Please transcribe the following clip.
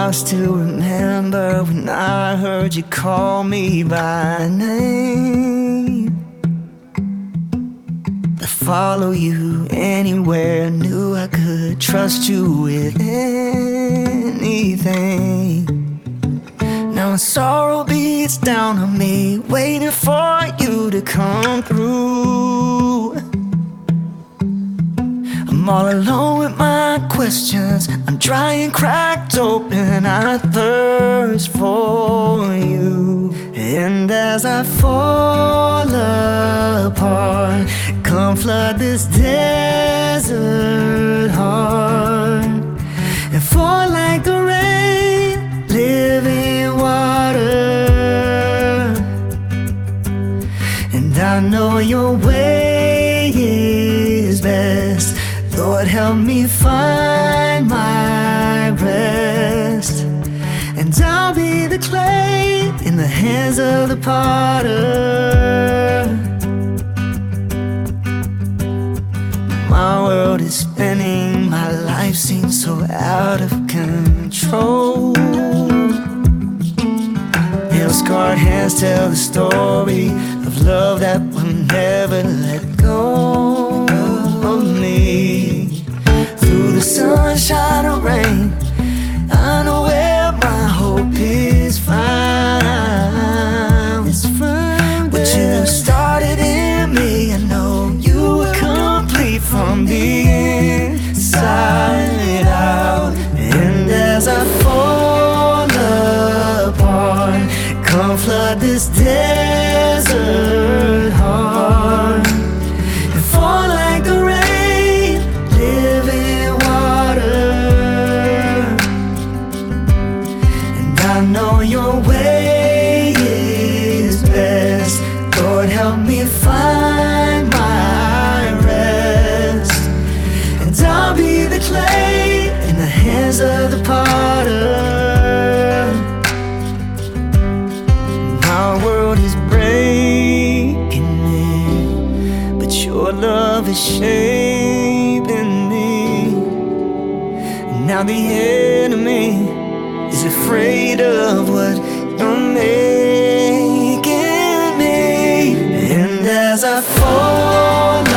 I still remember when I heard you call me by name. I follow you anywhere, knew I could trust you with anything. Now sorrow beats down on me, waiting for you to come through. I'm all alone with my questions, I'm dry and cracked open, I thirst for you. And as I fall apart, come flood this desert heart, and fall like the rain, living water. And I know your way is best, Lord, help me find my rest. And I'll be the clay in the hands of the potter. My world is spinning, my life seems so out of control. Nail-scarred hands tell the story of love that will never let go of me. Through the sunshine or rain, I know where my hope is found. What you started in me, I know you were complete from the inside out. And as I fall apart, come flood this desert heart, and fall like the rain, living water. And I know your way is best, Lord, help me find my rest. And I'll be the clay in the hands of the potter. My world is breaking me, but your love is shaping me. Now the enemy is afraid of what you're making me. And as I fall